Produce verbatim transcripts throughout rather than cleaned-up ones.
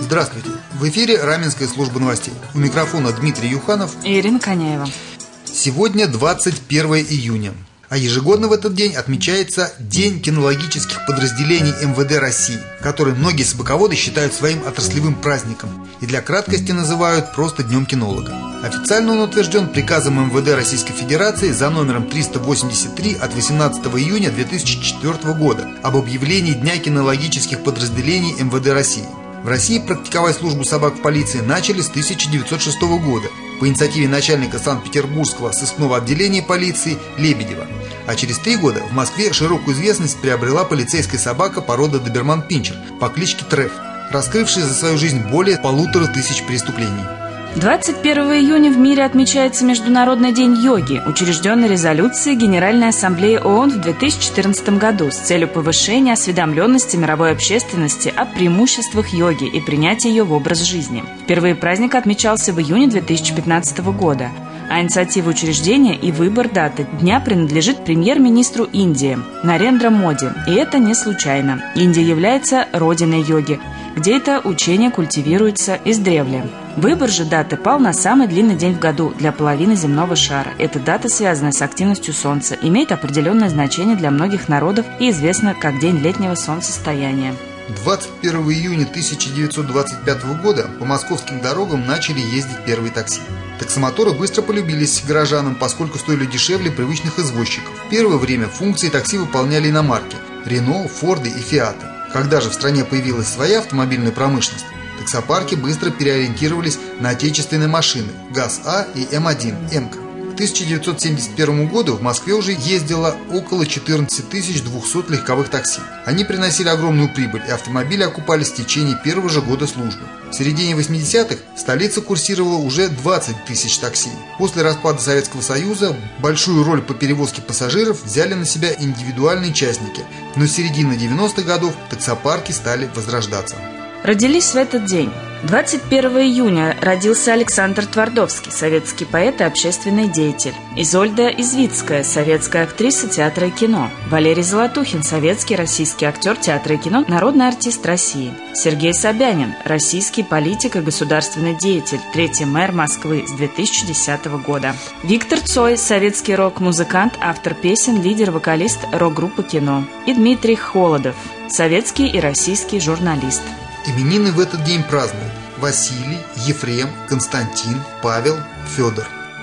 Здравствуйте! В эфире Раменская служба новостей. У микрофона Дмитрий Юханов и Ирина Коняева. Сегодня двадцать первое июня, а ежегодно в этот день отмечается День кинологических подразделений эм вэ дэ России, который многие собаководы считают своим отраслевым праздником и для краткости называют просто Днем кинолога. Официально он утвержден приказом эм вэ дэ Российской Федерации за номером триста восемьдесят три от восемнадцатого июня две тысячи четвёртого года об объявлении Дня кинологических подразделений эм вэ дэ России. В России практиковать службу собак в полиции начали с тысяча девятьсот шестого года по инициативе начальника Санкт-Петербургского сыскного отделения полиции Лебедева. А через три года в Москве широкую известность приобрела полицейская собака породы доберман-пинчер по кличке Треф, раскрывшая за свою жизнь более полутора тысяч преступлений. двадцать первого июня в мире отмечается Международный день йоги, учрежденный резолюцией Генеральной Ассамблеи ООН в две тысячи четырнадцатом году с целью повышения осведомленности мировой общественности о преимуществах йоги и принятия ее в образ жизни. Впервые праздник отмечался в июне две тысячи пятнадцатого года, а инициатива учреждения и выбор даты дня принадлежит премьер-министру Индии Нарендра Моди. И это не случайно. Индия является родиной йоги, где это учение культивируется издревле. Выбор же даты пал на самый длинный день в году для половины земного шара. Эта дата, связанная с активностью Солнца, имеет определенное значение для многих народов и известна как День летнего солнцестояния. двадцать первого июня тысяча девятьсот двадцать пятого года по московским дорогам начали ездить первые такси. Таксомоторы быстро полюбились горожанам, поскольку стоили дешевле привычных извозчиков. В первое время функции такси выполняли иномарки – Рено, Форды и Фиаты. Когда же в стране появилась своя автомобильная промышленность, таксопарки быстро переориентировались на отечественные машины ГАЗ-А и эм один, Эмка. К тысяча девятьсот семьдесят первому году в Москве уже ездило около четырнадцать тысяч двухсот легковых такси. Они приносили огромную прибыль, и автомобили окупались в течение первого же года службы. В середине восьмидесятых в столице курсировало уже двадцать тысяч такси. После распада Советского Союза большую роль по перевозке пассажиров взяли на себя индивидуальные частники, но с середины девяностых годов таксопарки стали возрождаться. Родились в этот день. двадцать первого июня родился Александр Твардовский, советский поэт и общественный деятель. Изольда Извицкая, советская актриса театра и кино. Валерий Золотухин, советский российский актер театра и кино, народный артист России. Сергей Собянин, российский политик и государственный деятель, третий мэр Москвы с две тысячи десятого года. Виктор Цой, советский рок-музыкант, автор песен, лидер-вокалист рок-группы «Кино». И Дмитрий Холодов, советский и российский журналист. Именины в этот день празднуют Василий, Ефрем, Константин, Павел, Федор.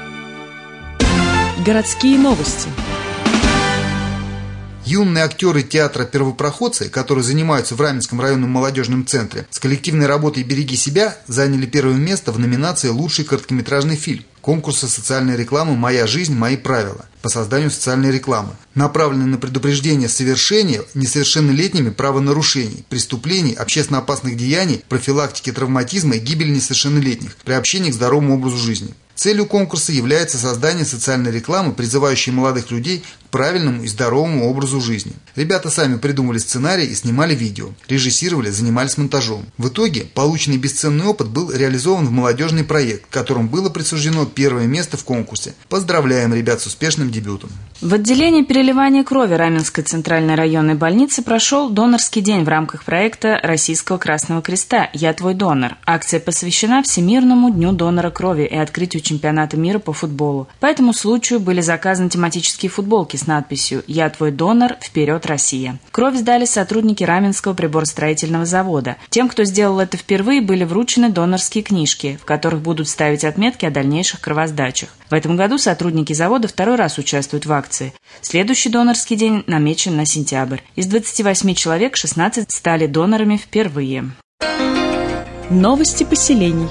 Городские новости. Юные актеры театра «Первопроходцы», которые занимаются в Раменском районном молодежном центре, с коллективной работой «Береги себя» заняли первое место в номинации «Лучший короткометражный фильм» конкурса социальной рекламы «Моя жизнь, мои правила» по созданию социальной рекламы, направленной на предупреждение совершения несовершеннолетними правонарушений, преступлений, общественно опасных деяний, профилактики травматизма и гибели несовершеннолетних, приобщения к здоровому образу жизни. Целью конкурса является создание социальной рекламы, призывающей молодых людей к правильному и здоровому образу жизни. Ребята сами придумывали сценарий и снимали видео, режиссировали, занимались монтажом. В итоге полученный бесценный опыт был реализован в молодежный проект, которому было присуждено первое место в конкурсе. Поздравляем ребят с успешным дебютом. В отделении переливания крови Раменской центральной районной больницы прошел донорский день в рамках проекта Российского Красного Креста «Я твой донор». Акция посвящена Всемирному дню донора крови и открытию чемпионата мира по футболу. По этому случаю были заказаны тематические футболки с надписью «Я твой донор, вперед, Россия». Кровь сдали сотрудники Раменского приборостроительного завода. Тем, кто сделал это впервые, были вручены донорские книжки, в которых будут ставить отметки о дальнейших кровосдачах. В этом году сотрудники завода второй раз участвуют в акции. Следующий донорский день намечен на сентябрь. Из двадцати восьми человек шестнадцать стали донорами впервые. Новости поселений.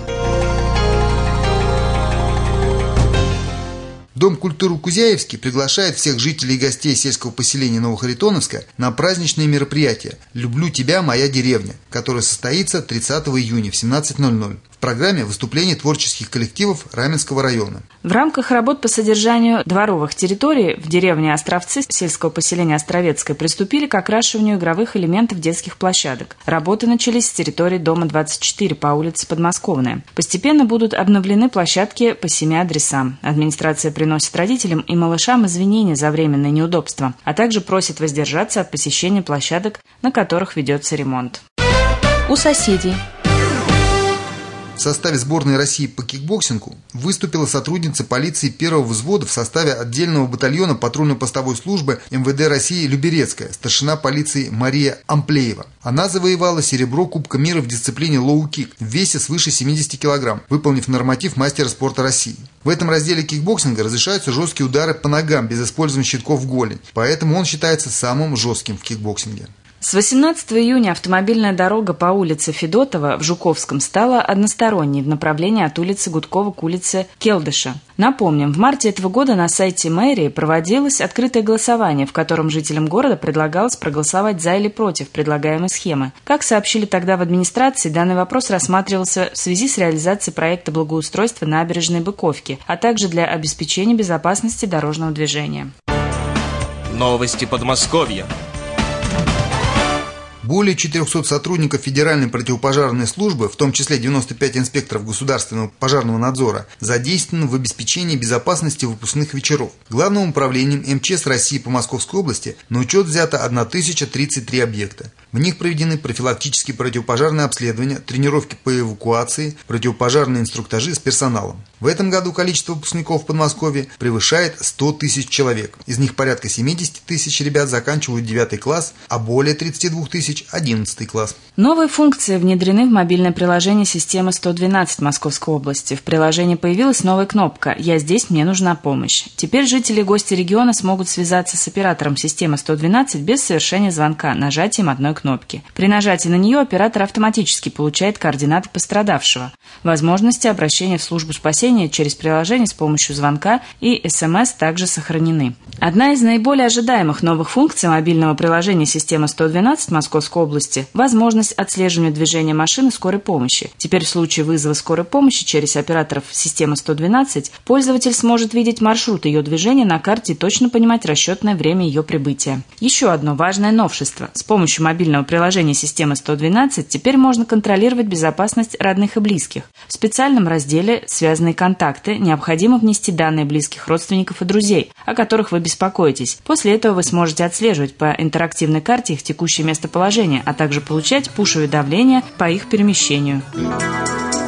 Дом культуры Кузяевский приглашает всех жителей и гостей сельского поселения Новохаритоновска на праздничное мероприятие «Люблю тебя, моя деревня», которое состоится тридцатого июня в семнадцать ноль ноль. В программе выступления творческих коллективов Раменского района. В рамках работ по содержанию дворовых территорий в деревне Островцы сельского поселения Островецкое приступили к окрашиванию игровых элементов детских площадок. Работы начались с территории дома двадцать четыре по улице Подмосковная. Постепенно будут обновлены площадки по семи адресам. Администрация приносит родителям и малышам извинения за временное неудобство, а также просит воздержаться от посещения площадок, на которых ведется ремонт. У соседей. В составе сборной России по кикбоксингу выступила сотрудница полиции первого взвода в составе отдельного батальона патрульно-постовой службы эм вэ дэ России Люберецкая, старшина полиции Мария Амплеева. Она завоевала серебро Кубка мира в дисциплине лоу-кик в весе свыше семидесяти килограмм, выполнив норматив мастера спорта России. В этом разделе кикбоксинга разрешаются жесткие удары по ногам без использования щитков в голень, поэтому он считается самым жестким в кикбоксинге. С восемнадцатого июня автомобильная дорога по улице Федотова в Жуковском стала односторонней в направлении от улицы Гудкова к улице Келдыша. Напомним, в марте этого года на сайте мэрии проводилось открытое голосование, в котором жителям города предлагалось проголосовать за или против предлагаемой схемы. Как сообщили тогда в администрации, данный вопрос рассматривался в связи с реализацией проекта благоустройства набережной Быковки, а также для обеспечения безопасности дорожного движения. Новости Подмосковья. Более четырехсот сотрудников Федеральной противопожарной службы, в том числе девяносто пять инспекторов государственного пожарного надзора, задействованы в обеспечении безопасности выпускных вечеров. Главным управлением эм че эс России по Московской области на учет взято тысяча тридцать три объекта. В них проведены профилактические противопожарные обследования, тренировки по эвакуации, противопожарные инструктажи с персоналом. В этом году количество выпускников в Подмосковье превышает сто тысяч человек. Из них порядка семьдесят тысяч ребят заканчивают девятый класс, а более тридцати двух тысяч – одиннадцатый класс. Новые функции внедрены в мобильное приложение системы сто двенадцать Московской области. В приложении появилась новая кнопка «Я здесь, мне нужна помощь». Теперь жители и гости региона смогут связаться с оператором системы сто двенадцать без совершения звонка нажатием одной кнопки. При нажатии на нее оператор автоматически получает координаты пострадавшего. Возможности обращения в службу спасения через приложение с помощью звонка и эс эм эс также сохранены. Одна из наиболее ожидаемых новых функций мобильного приложения системы сто двенадцать Московской области – возможность отслеживания движения машины скорой помощи. Теперь в случае вызова скорой помощи через операторов системы сто двенадцать пользователь сможет видеть маршрут ее движения на карте и точно понимать расчетное время ее прибытия. Еще одно важное новшество. С помощью мобильного приложения системы сто двенадцать теперь можно контролировать безопасность родных и близких. В специальном разделе «Связанные контакты» необходимо внести данные близких родственников и друзей, о которых вы беспокоитесь. После этого вы сможете отслеживать по интерактивной карте их текущее местоположение, а также получать пуш-уведомления по их перемещению.